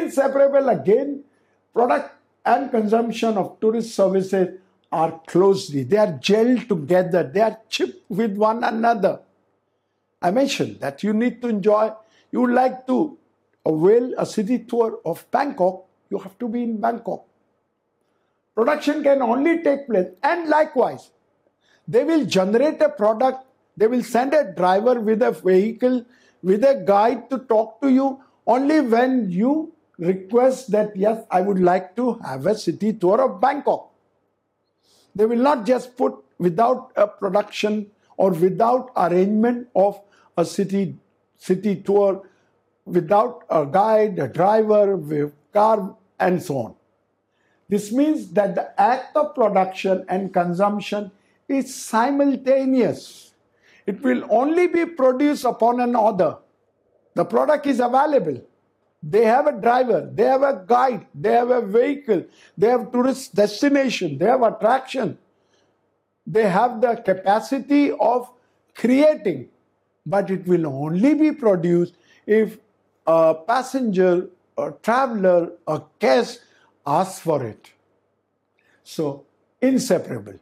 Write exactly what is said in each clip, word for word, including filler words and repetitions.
inseparable again. Product and consumption of tourist services are closely, they are gelled together, they are chipped with one another. I mentioned that you need to enjoy, you would like to avail a city tour of Bangkok, you have to be in Bangkok. Production can only take place, and likewise, they will generate a product, they will send a driver with a vehicle, with a guide to talk to you only when you request that, yes, I would like to have a city tour of Bangkok. They will not just put without a production or without arrangement of a city, city tour, without a guide, a driver, a car, and so on. This means that the act of production and consumption is simultaneous. It will only be produced upon an order. The product is available. They have a driver, they have a guide, they have a vehicle, they have tourist destination, they have attraction. They have the capacity of creating, but it will only be produced if a passenger, a traveler, a guest asks for it. So, inseparable.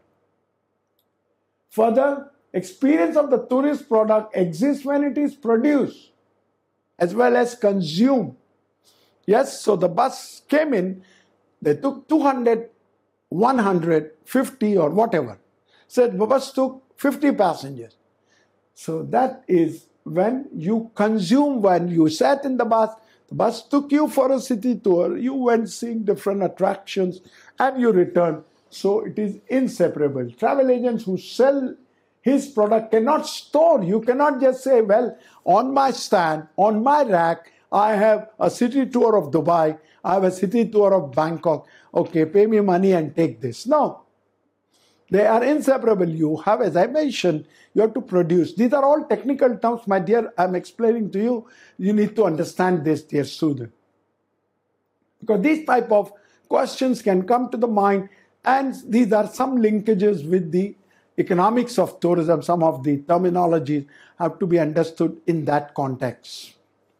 Further, experience of the tourist product exists when it is produced as well as consumed. Yes, so the bus came in, they took two hundred, one hundred, fifty or whatever. So the bus took fifty passengers. So that is when you consume, when you sat in the bus, the bus took you for a city tour, you went seeing different attractions and you returned. So it is inseparable. Travel agents who sell his product cannot store. You cannot just say, well, on my stand, on my rack, I have a city tour of Dubai, I have a city tour of Bangkok. Okay, pay me money and take this. No. They are inseparable. You have, as I mentioned, you have to produce. These are all technical terms, my dear. I'm explaining to you. You need to understand this, dear student. Because these type of questions can come to the mind, and these are some linkages with the economics of tourism. Some of the terminologies have to be understood in that context.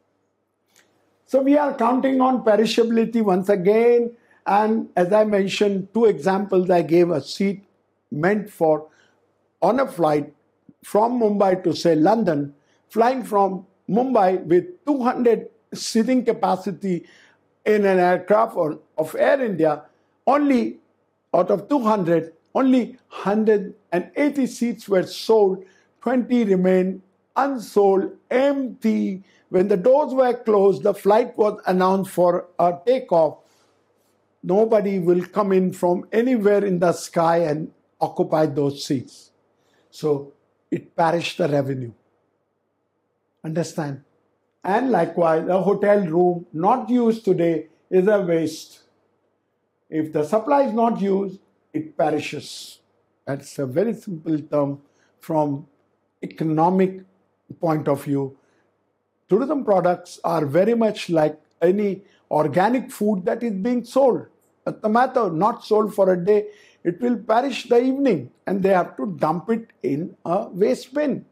So we are counting on perishability once again. And as I mentioned, two examples I gave: a seat meant for on a flight from Mumbai to, say, London, flying from Mumbai with two hundred seating capacity in an aircraft or, of Air India, only out of two hundred, only one hundred eighty seats were sold, twenty remained unsold, empty. When the doors were closed, the flight was announced for a takeoff. Nobody will come in from anywhere in the sky and occupy those seats. So it perished the revenue. Understand? And likewise, a hotel room not used today is a waste. If the supply is not used, it perishes. That's a very simple term from economic point of view. Tourism products are very much like any organic food that is being sold. A tomato not sold for a day, it will perish the evening and they have to dump it in a waste bin.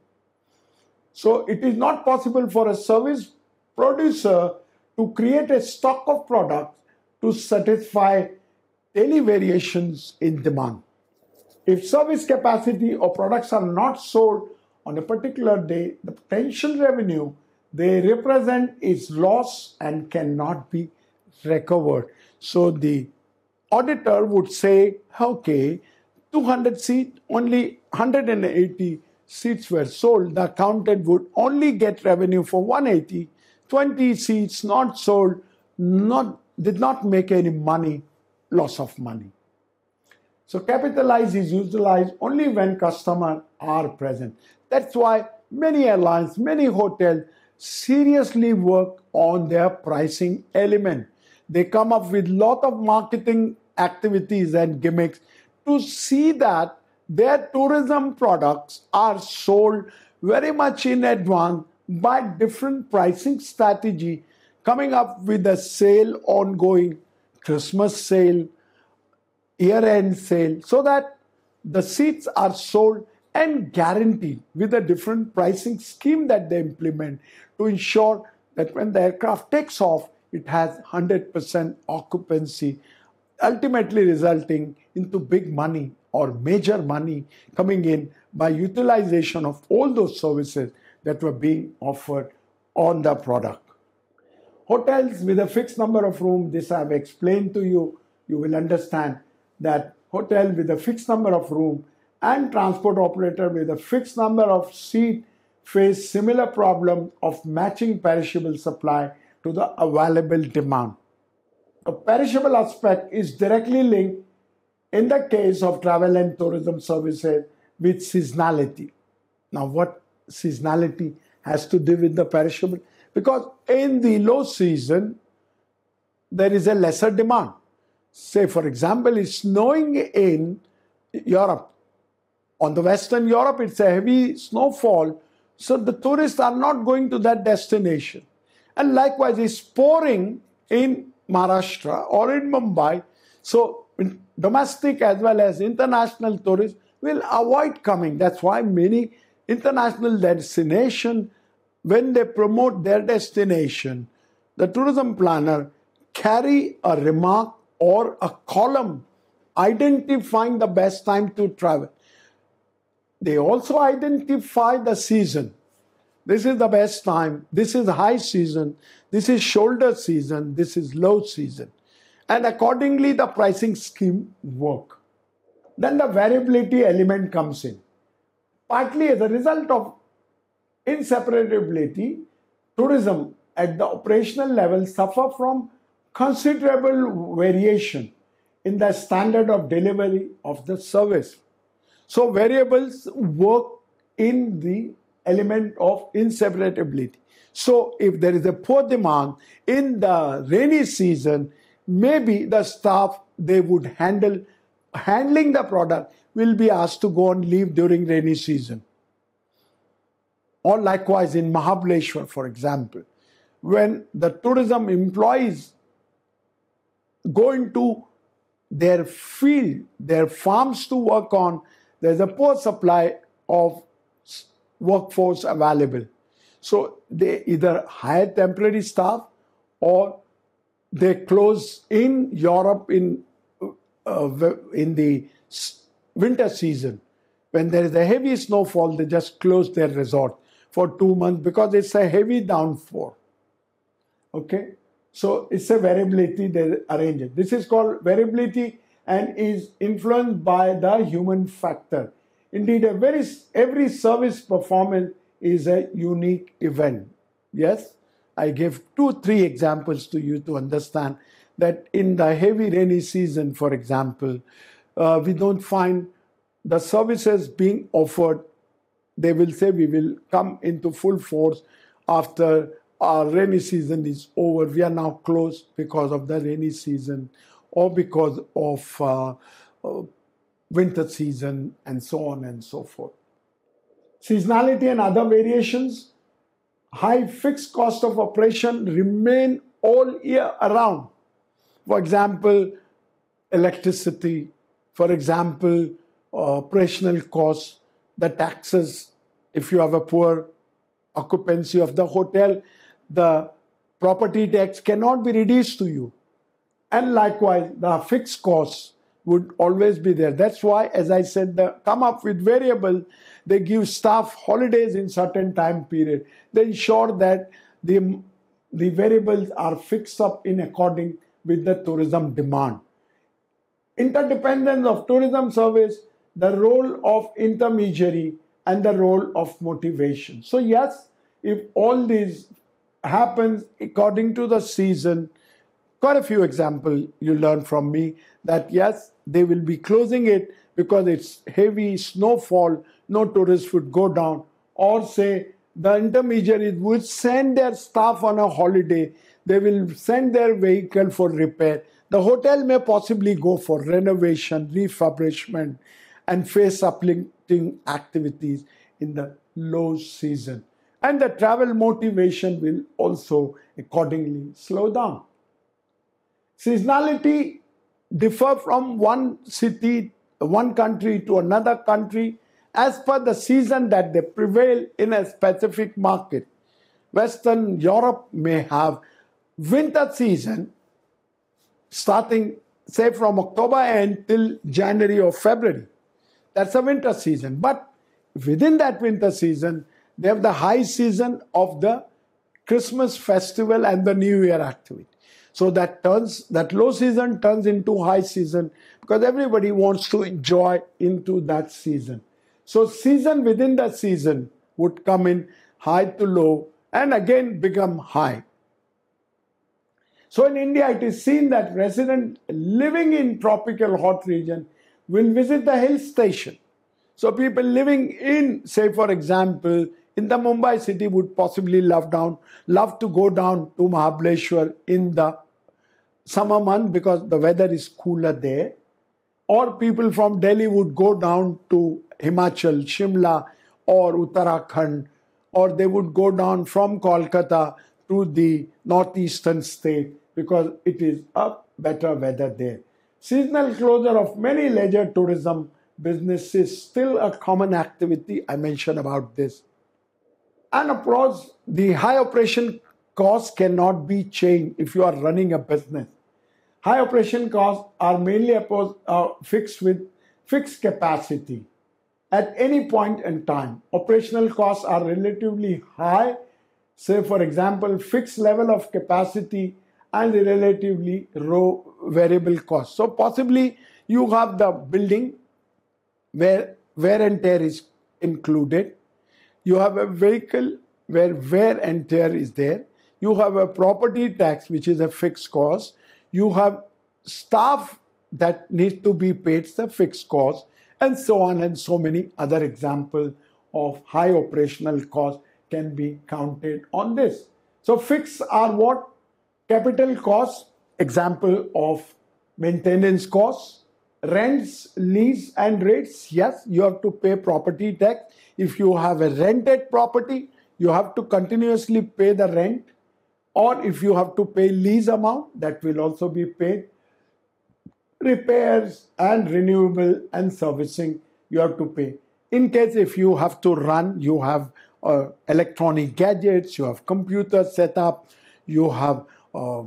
So it is not possible for a service producer to create a stock of products to satisfy daily variations in demand. If service capacity or products are not sold on a particular day, the potential revenue they represent is lost and cannot be recovered. So the auditor would say, okay, two hundred seats, only one hundred eighty seats were sold. The accountant would only get revenue for one hundred eighty. twenty seats not sold, not, did not make any money, loss of money. So capitalize is utilized only when customers are present. That's why many airlines, many hotels seriously work on their pricing element. They come up with lot of marketing activities and gimmicks to see that their tourism products are sold very much in advance by different pricing strategy, coming up with a sale ongoing, Christmas sale, year-end sale, so that the seats are sold and guaranteed with a different pricing scheme that they implement to ensure that when the aircraft takes off, it has one hundred percent occupancy, ultimately resulting into big money or major money coming in by utilization of all those services that were being offered on the product. Hotels with a fixed number of rooms, this I have explained to you. You will understand that hotel with a fixed number of rooms and transport operator with a fixed number of seats face similar problem of matching perishable supply to the available demand. The perishable aspect is directly linked in the case of travel and tourism services with seasonality. Now, what seasonality has to do with the perishable? Because in the low season, there is a lesser demand. Say, for example, it's snowing in Europe. On the Western Europe, it's a heavy snowfall, so the tourists are not going to that destination. And likewise, it's pouring in Maharashtra or in Mumbai, so domestic as well as international tourists will avoid coming. That's why many international destinations, when they promote their destination, the tourism planner carry a remark or a column identifying the best time to travel. They also identify the season. This is the best time, this is high season, this is shoulder season, this is low season. And accordingly, the pricing scheme work. Then the variability element comes in. Partly as a result of inseparability, tourism at the operational level suffer from considerable variation in the standard of delivery of the service. So variables work in the element of inseparability. So if there is a poor demand in the rainy season, maybe the staff they would handle handling the product will be asked to go on leave during rainy season. Or likewise in Mahabaleshwar, for example, when the tourism employees go into their field, their farms to work on, there's a poor supply of workforce available. So they either hire temporary staff or they close in Europe in, uh, in the winter season. When there is a heavy snowfall, they just close their resort for two months because it's a heavy downpour. Okay? So it's a variability they arrange it. This is called variability and is influenced by the human factor. Indeed, a very, every service performance is a unique event. Yes, I gave two, three examples to you to understand that in the heavy rainy season, for example, uh, we don't find the services being offered. They will say we will come into full force after our rainy season is over. We are now closed because of the rainy season or because of uh, uh, winter season and so on and so forth. Seasonality and other variations, high fixed cost of operation remain all year around. For example, electricity, for example, uh, operational costs, the taxes. If you have a poor occupancy of the hotel, the property tax cannot be reduced to you. And likewise, the fixed costs would always be there. That's why, as I said, they come up with variable. They give staff holidays in certain time period. They ensure that the, the variables are fixed up in according with the tourism demand. Interdependence of tourism service, the role of intermediary and the role of motivation. So yes, if all these happens according to the season, quite a few examples you learn from me that yes, they will be closing it because it's heavy snowfall, no tourists would go down, or say the intermediaries would send their staff on a holiday, they will send their vehicle for repair. The hotel may possibly go for renovation, refurbishment, and face uplifting activities in the low season. And the travel motivation will also accordingly slow down. Seasonality differ from one city, one country to another country as per the season that they prevail in a specific market. Western Europe may have winter season, starting, say, from October end till January or February. That's a winter season. But within that winter season, they have the high season of the Christmas festival and the New Year activity. So that turns, that low season turns into high season because everybody wants to enjoy into that season. So season within the season would come in high to low and again become high. So in India, it is seen that residents living in tropical hot region will visit the hill station. So people living in, say for example, in the Mumbai city would possibly love down, love to go down to Mahabaleshwar in the summer month because the weather is cooler there. Or people from Delhi would go down to Himachal, Shimla or Uttarakhand, or they would go down from Kolkata to the northeastern state because it is a better weather there. Seasonal closure of many leisure tourism businesses is still a common activity. I mentioned about this. And of course, the high operation costs cannot be changed if you are running a business. High operation costs are mainly opposed, uh, fixed with fixed capacity. At any point in time, operational costs are relatively high, say for example, fixed level of capacity and relatively low variable costs. So possibly you have the building where wear and tear is included. You have a vehicle where wear and tear is there. You have a property tax, which is a fixed cost. You have staff that needs to be paid, the fixed cost, and so on, and so many other examples of high operational costs can be counted on this. So fixed are what? Capital costs, example of maintenance costs, rents, lease and rates. Yes, you have to pay property tax. If you have a rented property, you have to continuously pay the rent. Or if you have to pay lease amount, that will also be paid. Repairs and renewable and servicing, you have to pay. In case if you have to run, you have uh, electronic gadgets, you have computer setup, you have, uh,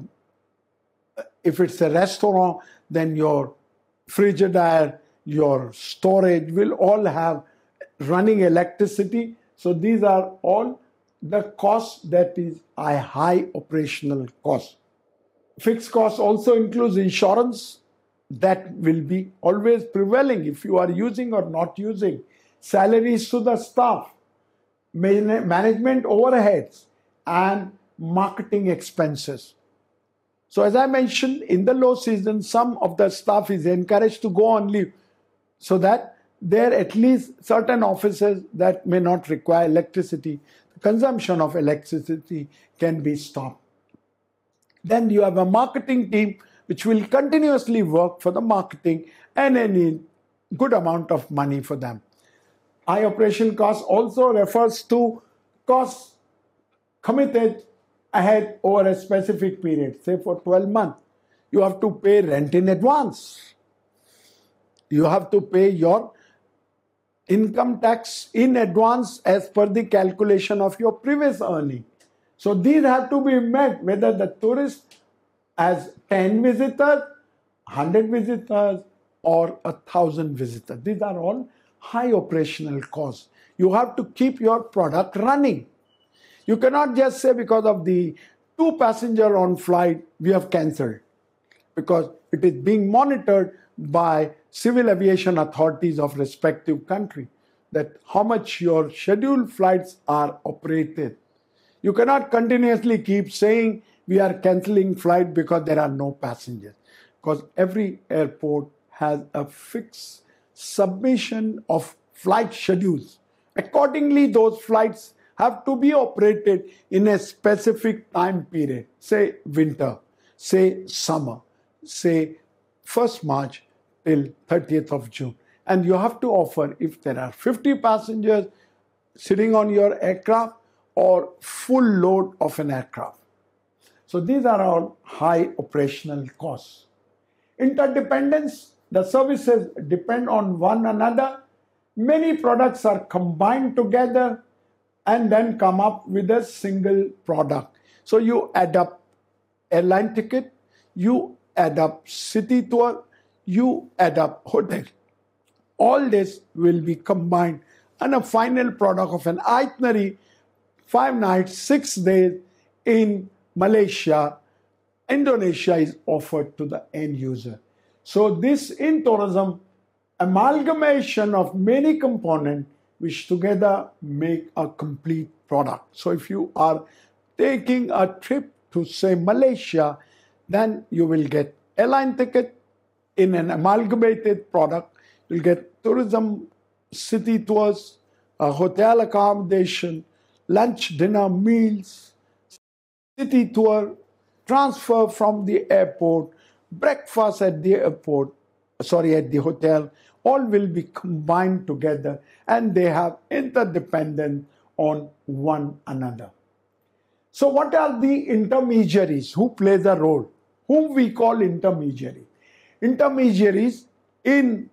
if it's a restaurant, then your Frigidaire, your storage will all have running electricity. So these are all the cost that is a high operational cost. Fixed cost also includes insurance that will be always prevailing if you are using or not using, salaries to the staff, management overheads and marketing expenses. So as I mentioned, in the low season, some of the staff is encouraged to go on leave so that there are at least certain offices that may not require electricity. The consumption of electricity can be stopped. Then you have a marketing team which will continuously work for the marketing and any good amount of money for them. High operation cost also refers to costs committed ahead over a specific period, say for twelve months. You have to pay rent in advance. You have to pay your income tax in advance as per the calculation of your previous earning. So these have to be met whether the tourist has ten visitors, one hundred visitors or one thousand visitors. These are all high operational costs. You have to keep your product running. You cannot just say because of the two passenger on flight, we have cancelled. Because it is being monitored by civil aviation authorities of respective country that how much your scheduled flights are operated. You cannot continuously keep saying we are cancelling flight because there are no passengers. Because every airport has a fixed submission of flight schedules. Accordingly, those flights have to be operated in a specific time period, say winter, say summer, say first March till thirtieth of June. And you have to offer if there are fifty passengers sitting on your aircraft or full load of an aircraft. So these are all high operational costs. Interdependence, the services depend on one another. Many products are combined together and then come up with a single product. So you add up airline ticket, you add up city tour, you add up hotel. All this will be combined and a final product of an itinerary, five nights, six days in Malaysia, Indonesia is offered to the end user. So this in tourism, amalgamation of many components which together make a complete product. So if you are taking a trip to say Malaysia, then you will get airline ticket in an amalgamated product. You'll get tourism, city tours, a hotel accommodation, lunch, dinner, meals, city tour, transfer from the airport, breakfast at the airport, sorry, at the hotel, all will be combined together and they have interdependence on one another. So what are the intermediaries who play the role? Whom we call intermediary. Intermediaries in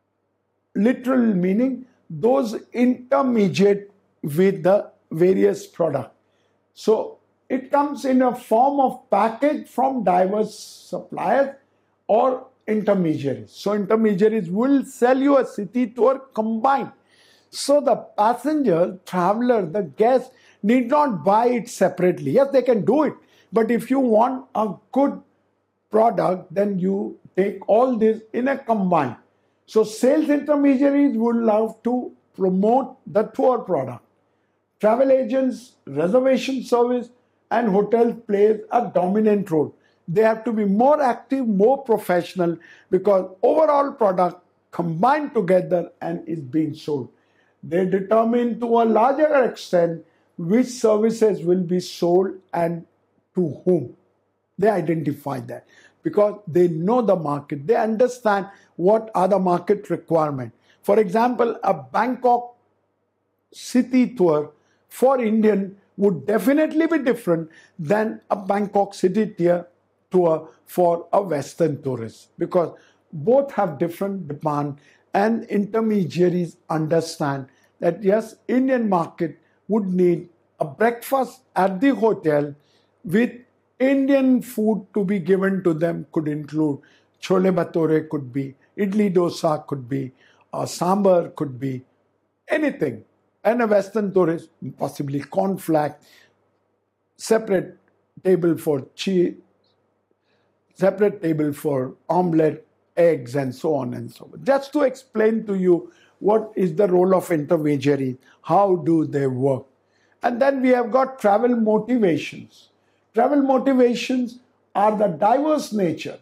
literal meaning, those intermediate with the various products. So it comes in a form of package from diverse suppliers or intermediaries. So intermediaries will sell you a city tour combined. So the passenger, traveler, the guest need not buy it separately. Yes, they can do it. But if you want a good product, then you take all this in a combined. So sales intermediaries would love to promote the tour product. Travel agents, reservation service, and hotel plays a dominant role. They have to be more active, more professional, because overall product combined together and is being sold. They determine to a larger extent which services will be sold and to whom. They identify that because they know the market. They understand what are the market requirements. For example, a Bangkok city tour for Indian would definitely be different than a Bangkok city tour for a Western tourist, because both have different demand, and intermediaries understand that yes, Indian market would need a breakfast at the hotel with Indian food to be given to them. Could include chole bhature, could be idli dosa, could be uh, sambar, could be anything. And a Western tourist, possibly cornflakes, separate table for cheese, separate table for omelette, eggs, and so on and so on. Just to explain to you what is the role of intermediary, how do they work. And then we have got travel motivations. Travel motivations are the diverse nature.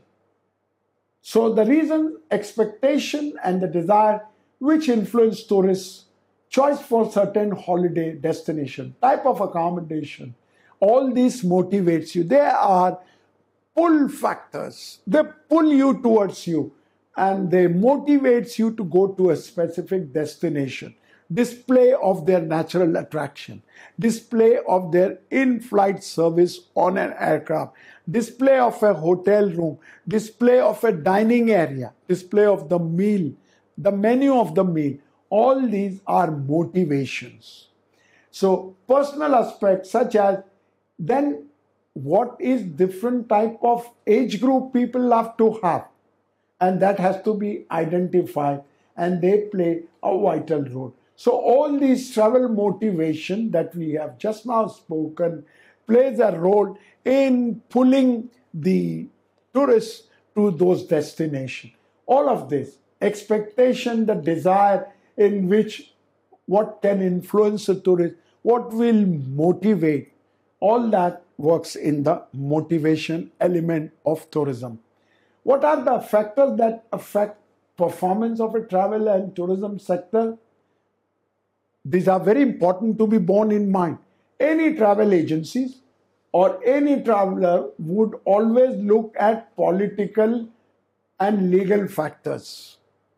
So the reason, expectation, and the desire which influence tourists' choice for certain holiday destination, type of accommodation, all these motivates you. They are pull factors. They pull you towards you and they motivates you to go to a specific destination. Display of their natural attraction, display of their in-flight service on an aircraft, display of a hotel room, display of a dining area, display of the meal, the menu of the meal. All these are motivations. So personal aspects such as then what is different type of age group people have to have, and that has to be identified and they play a vital role. So all these travel motivation that we have just now spoken plays a role in pulling the tourists to those destinations. All of this, expectation, the desire in which what can influence a tourist, what will motivate, all that works in the motivation element of tourism. What are the factors that affect performance of a travel and tourism sector? These are very important to be borne in mind. Any travel agencies or any traveler would always look at political and legal factors.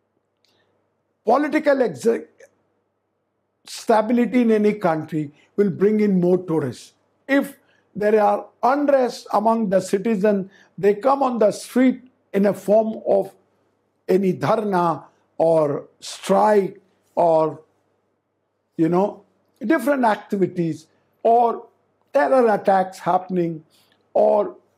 Political ex- stability in any country will bring in more tourists. If there are unrest among the citizens, they come on the street in a form of any dharna or strike or, you know, different activities or terror attacks happening or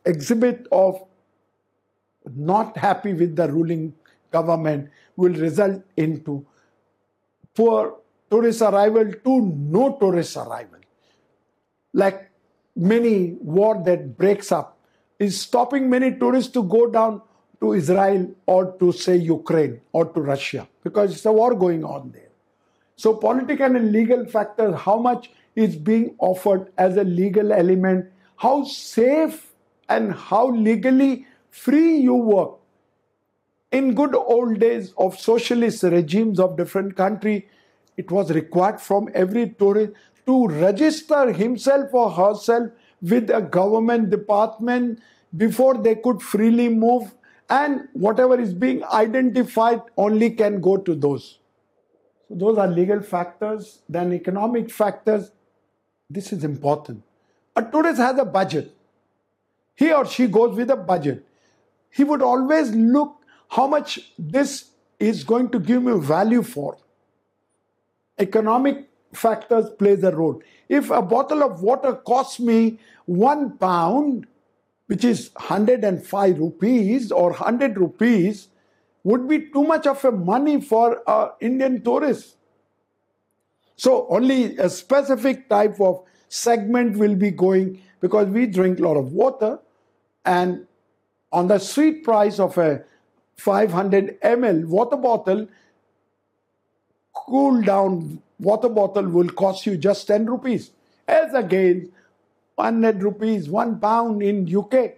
exhibit of not happy with the ruling government will result into poor tourist arrival to no tourist arrival. Like many war that breaks up is stopping many tourists to go down to Israel or to, say, Ukraine or to Russia, because it's a war going on there. So political and legal factors, how much is being offered as a legal element, how safe and how legally free you work. In good old days of socialist regimes of different countries, it was required from every tourist to register himself or herself with a government department before they could freely move, and whatever is being identified only can go to those. So those are legal factors. Then economic factors. This is important. A tourist has a budget. He or she goes with a budget. He would always look how much this is going to give me value for. Economic factors plays a role. If a bottle of water costs me one pound, which is one hundred five rupees or one hundred rupees, would be too much of a money for an Indian tourist. So only a specific type of segment will be going, because we drink a lot of water, and on the street price of a five hundred milliliter water bottle, cool down water bottle will cost you just ten rupees, as against one hundred rupees, one pound in U K.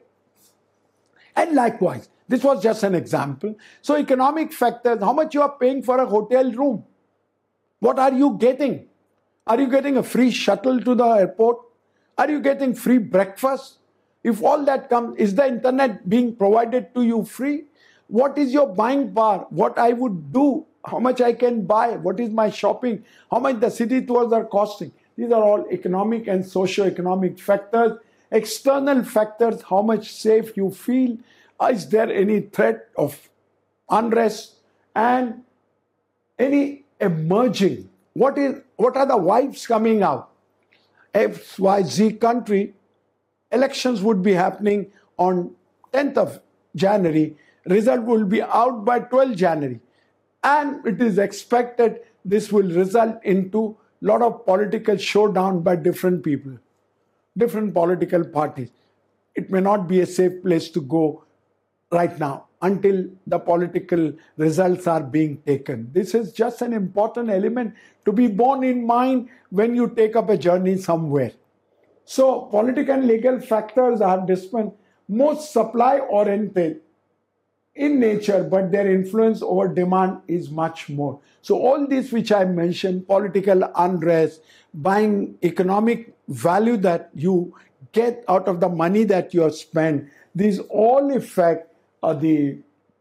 And likewise, this was just an example. So economic factors, how much you are paying for a hotel room? What are you getting? Are you getting a free shuttle to the airport? Are you getting free breakfast? If all that comes, is the internet being provided to you free? What is your buying power? What I would do? How much I can buy? What is my shopping? How much the city tours are costing? These are all economic and socio-economic factors. External factors, how much safe you feel. Is there any threat of unrest? And any emerging, what is what are the vibes coming out? X Y Z country, elections would be happening on tenth of January. Result will be out by twelfth January. And it is expected this will result into a lot of political showdown by different people, different political parties. It may not be a safe place to go right now until the political results are being taken. This is just an important element to be borne in mind when you take up a journey somewhere. So political and legal factors are different, most supply-oriented in nature, but their influence over demand is much more. So all this which I mentioned, political unrest, buying economic value that you get out of the money that you have spent, these all affect uh, the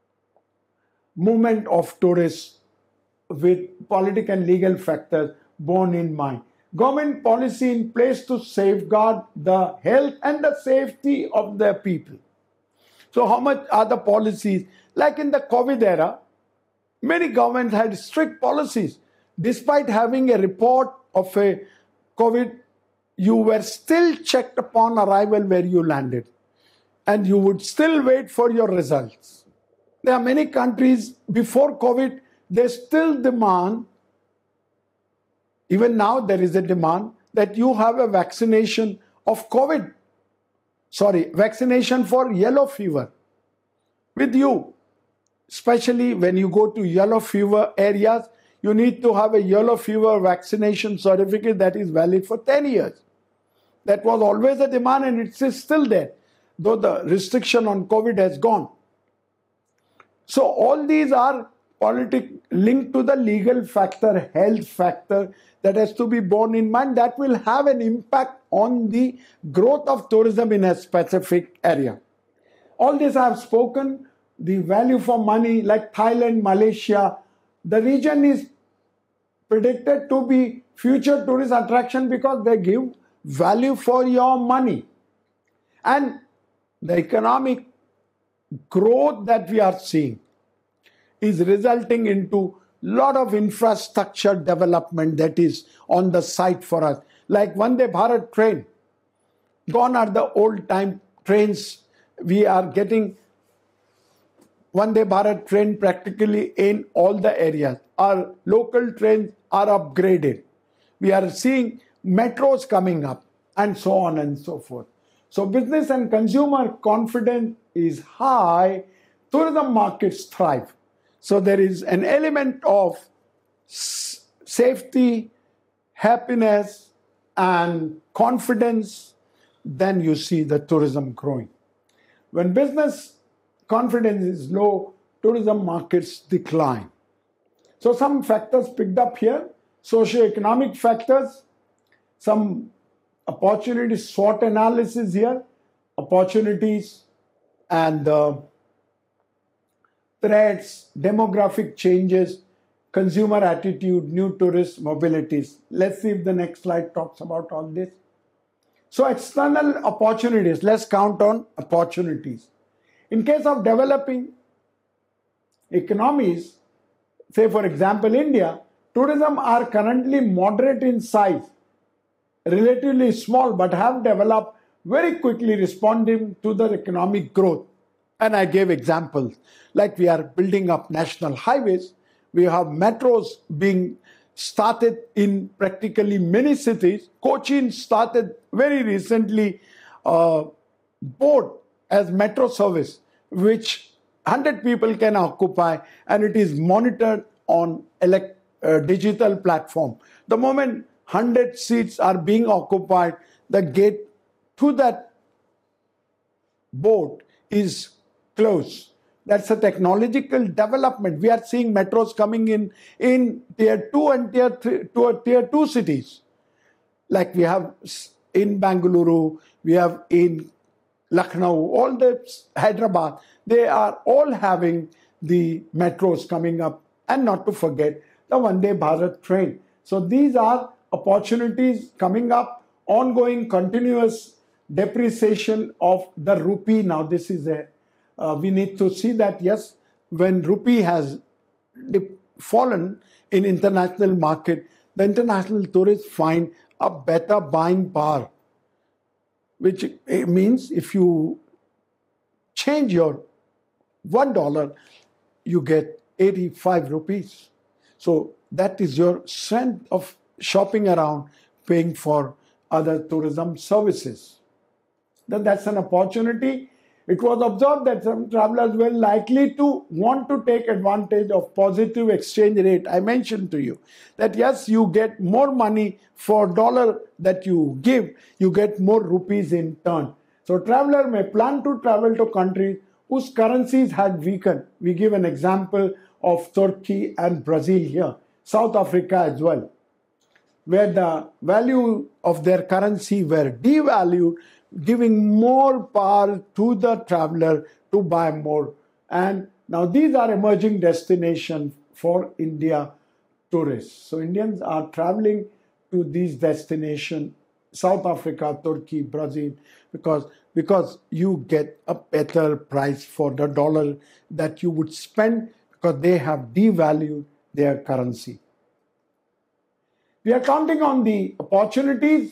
movement of tourists with political and legal factors borne in mind. Government policy in place to safeguard the health and the safety of the people. So how much are the policies? Like in the COVID era, many governments had strict policies. Despite having a report of a COVID, you were still checked upon arrival where you landed. And you would still wait for your results. There are many countries, before COVID, they still demand, even now there is a demand, that you have a vaccination of COVID. Sorry, vaccination for yellow fever with you. Especially when you go to yellow fever areas, you need to have a yellow fever vaccination certificate that is valid for ten years. That was always a demand and it is still there, though the restriction on COVID has gone. So all these are politic linked to the legal factor, health factor that has to be borne in mind, that will have an impact on the growth of tourism in a specific area. All this I have spoken. The value for money, like Thailand, Malaysia, the region is predicted to be future tourist attraction because they give value for your money. And the economic growth that we are seeing is resulting into a lot of infrastructure development that is on the site for us. Like Vande Bharat train, gone are the old time trains we are getting Vande Bharat train practically in all the areas. Our local trains are upgraded. We are seeing metros coming up and so on and so forth. So business and consumer confidence is high. Tourism markets thrive. So there is an element of safety, happiness, and confidence. Then you see the tourism growing. When business confidence is low, tourism markets decline. So some factors picked up here. Socio-economic factors, some opportunities, SWOT analysis here, opportunities and uh, threats, demographic changes, consumer attitude, new tourist mobilities. Let's see if the next slide talks about all this. So external opportunities, let's count on opportunities. In case of developing economies, say for example India, tourism are currently moderate in size, relatively small, but have developed very quickly responding to the economic growth. And I gave examples, like we are building up national highways, we have metros being started in practically many cities. Cochin started very recently uh, boat as metro service, which one hundred people can occupy, and it is monitored on elect, uh, digital platform. The moment one hundred seats are being occupied, the gate to that boat is closed. That's a technological development. We are seeing metros coming in in tier two and tier three, to tier two cities. Like we have in Bangalore, we have in Lucknow, all the Hyderabad, they are all having the metros coming up. And not to forget the Vande Bharat train. So these are opportunities coming up, ongoing continuous depreciation of the rupee. Now this is a, uh, we need to see that, yes, when rupee has fallen in international market, the international tourists find a better buying power, which means if you change your one dollar, you get eighty-five rupees. So that is your strength of shopping around, paying for other tourism services. Then that's an opportunity. It was observed that some travelers were likely to want to take advantage of positive exchange rate. I mentioned to you that yes, you get more money for dollar that you give, you get more rupees in turn. So traveler may plan to travel to countries whose currencies had weakened. We give an example of Turkey and Brazil here, South Africa as well, where the value of their currency were devalued, giving more power to the traveler to buy more. And now these are emerging destinations for India tourists. So Indians are traveling to these destinations, South Africa, Turkey, Brazil, because, because you get a better price for the dollar that you would spend because they have devalued their currency. We are counting on the opportunities.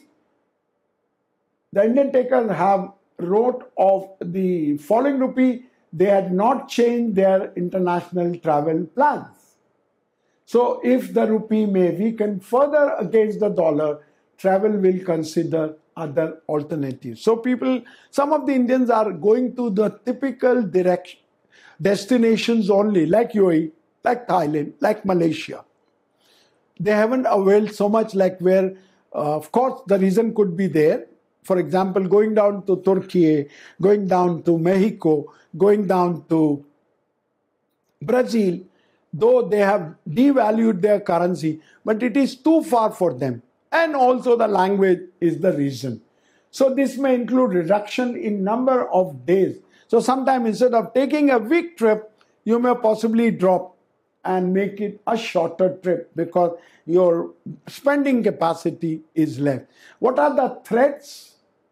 The Indian takers have wrote of the falling rupee. They had not changed their international travel plans. So if the rupee may weaken further against the dollar, travel will consider other alternatives. So people, some of the Indians are going to the typical direction, destinations only, like U A E, like Thailand, like Malaysia. They haven't availed so much like where, uh, of course, the reason could be there. For example, going down to Turkey, going down to Mexico, going down to Brazil, though they have devalued their currency, but it is too far for them. And also the language is the reason. So this may include reduction in number of days. So sometimes instead of taking a week trip, you may possibly drop and make it a shorter trip because your spending capacity is less. What are the threats?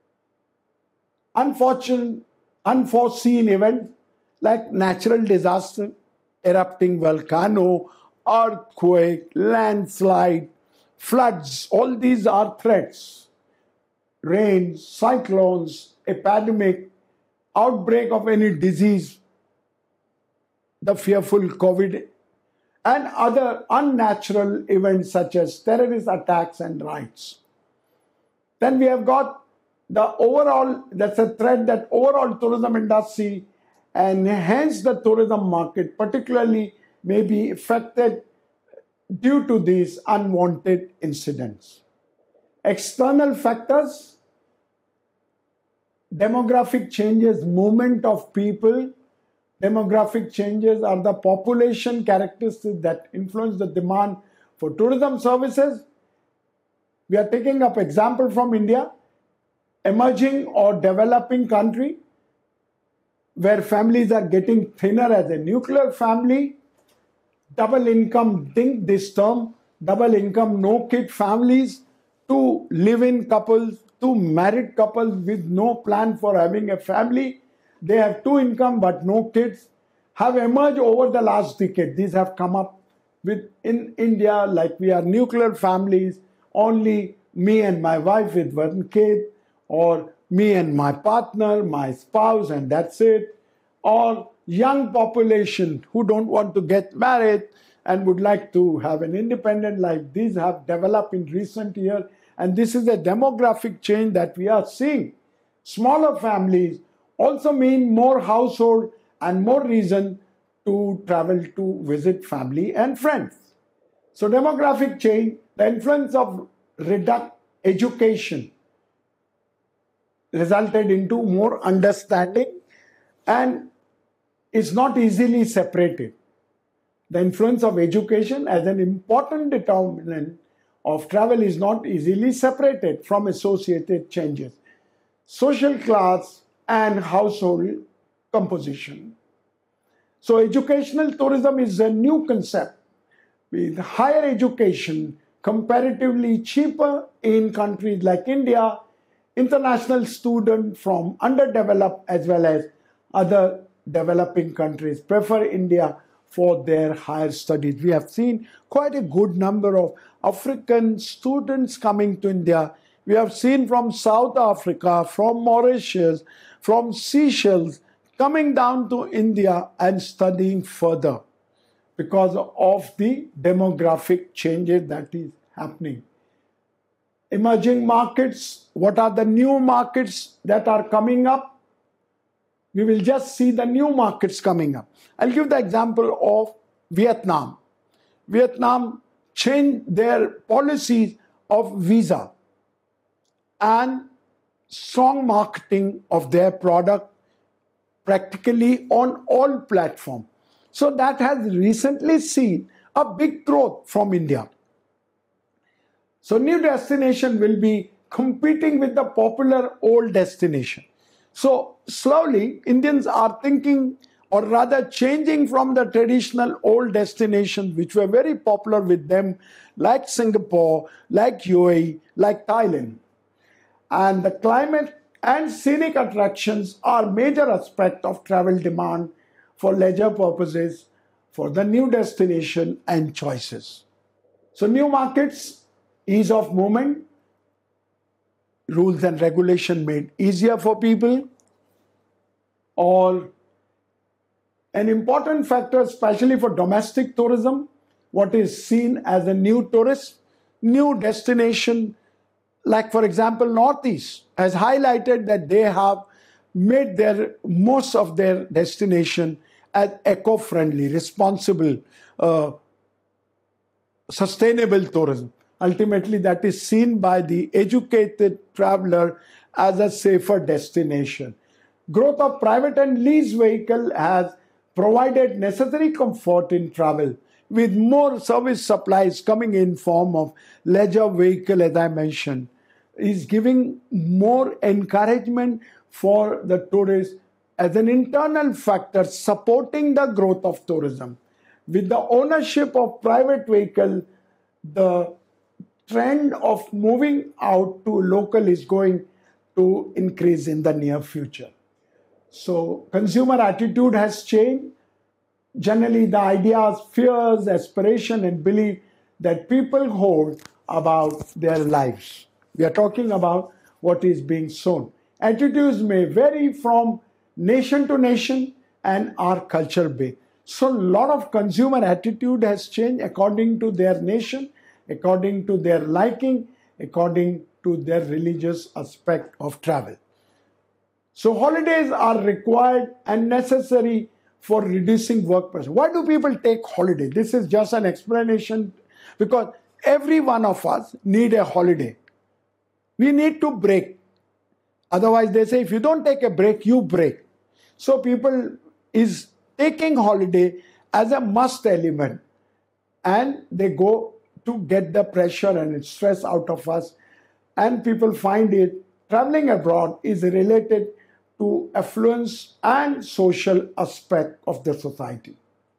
Unfortunate, unforeseen events like natural disaster, erupting volcano, earthquake, landslide, floods, all these are threats. Rain, cyclones, epidemic, outbreak of any disease, the fearful COVID, and other unnatural events such as terrorist attacks and riots. Then we have got the overall, that's a threat that overall tourism industry and hence the tourism market particularly may be affected due to these unwanted incidents. External factors, demographic changes, movement of people. Demographic changes are the population characteristics that influence the demand for tourism services. We are taking up example from India, emerging or developing country where families are getting thinner as a nuclear family, double income, think this term, double income, no kid families, to live-in couples, to married couples with no plan for having a family. They have two income but no kids, have emerged over the last decade. These have come up with in India, like we are nuclear families, only me and my wife with one kid, or me and my partner, my spouse, and that's it. Or young population who don't want to get married and would like to have an independent life. These have developed in recent years, and this is a demographic change that we are seeing. Smaller families also mean more household and more reason to travel to visit family and friends. So demographic change, the influence of reduced education resulted into more understanding and is not easily separated. The influence of education as an important determinant of travel is not easily separated from associated changes. Social class and household composition. So educational tourism is a new concept with higher education comparatively cheaper in countries like India. International students from underdeveloped as well as other developing countries prefer India for their higher studies. We have seen quite a good number of African students coming to India. We have seen from South Africa, from Mauritius, from Seychelles, coming down to India and studying further because of the demographic changes that is happening. Emerging markets, what are the new markets that are coming up? We will just see the new markets coming up. I'll give the example of Vietnam. Vietnam changed their policies of visa and strong marketing of their product practically on all platforms. So that has recently seen a big growth from India. So new destination will be competing with the popular old destination. So slowly Indians are thinking, or rather changing from the traditional old destinations which were very popular with them, like Singapore, like U A E, like Thailand. And the climate and scenic attractions are major aspect of travel demand for leisure purposes for the new destination and choices. So new markets, ease of movement, rules and regulation made easier for people, or an important factor, especially for domestic tourism, what is seen as a new tourist, new destination, like for example, Northeast has highlighted that they have made their most of their destination as eco-friendly, responsible, uh, sustainable tourism. Ultimately, that is seen by the educated traveler as a safer destination. Growth of private and lease vehicle has provided necessary comfort in travel, with more service supplies coming in form of leisure vehicle, as I mentioned, is giving more encouragement for the tourists as an internal factor supporting the growth of tourism. With the ownership of private vehicle, the trend of moving out to local is going to increase in the near future. So consumer attitude has changed. Generally, the ideas, fears, aspiration, and belief that people hold about their lives. We are talking about what is being sown. Attitudes may vary from nation to nation, and are culture based. So a lot of consumer attitude has changed according to their nation, according to their liking, according to their religious aspect of travel. So holidays are required and necessary for reducing work pressure. Why do people take holiday? This is just an explanation, because every one of us need a holiday. We need to break. Otherwise, they say if you don't take a break, you break. So people is taking holiday as a must element, and they go to get the pressure and stress out of us. And people find it traveling abroad is related to affluence and social aspect of the society.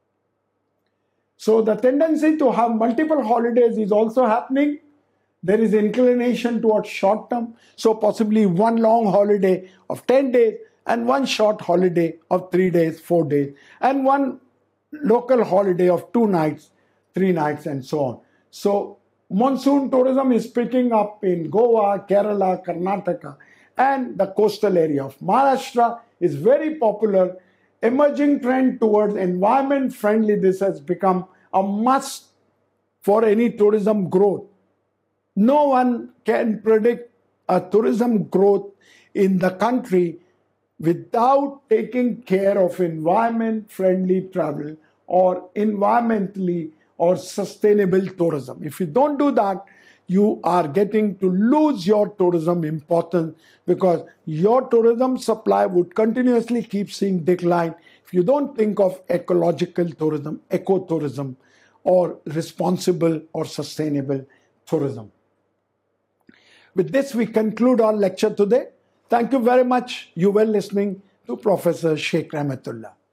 So the tendency to have multiple holidays is also happening. There is inclination towards short term. So possibly one long holiday of ten days and one short holiday of three days, four days, and one local holiday of two nights, three nights, and so on. So monsoon tourism is picking up in Goa, Kerala, Karnataka, and the coastal area of Maharashtra is very popular. Emerging trend towards environment friendly, this has become a must for any tourism growth. No one can predict a tourism growth in the country without taking care of environment friendly travel or environmentally or sustainable tourism. If you don't do that, you are getting to lose your tourism importance, because your tourism supply would continuously keep seeing decline if you don't think of ecological tourism, ecotourism, or responsible or sustainable tourism. With this, we conclude our lecture today. Thank you very much. You were listening to Professor Sheikh Rahmatullah.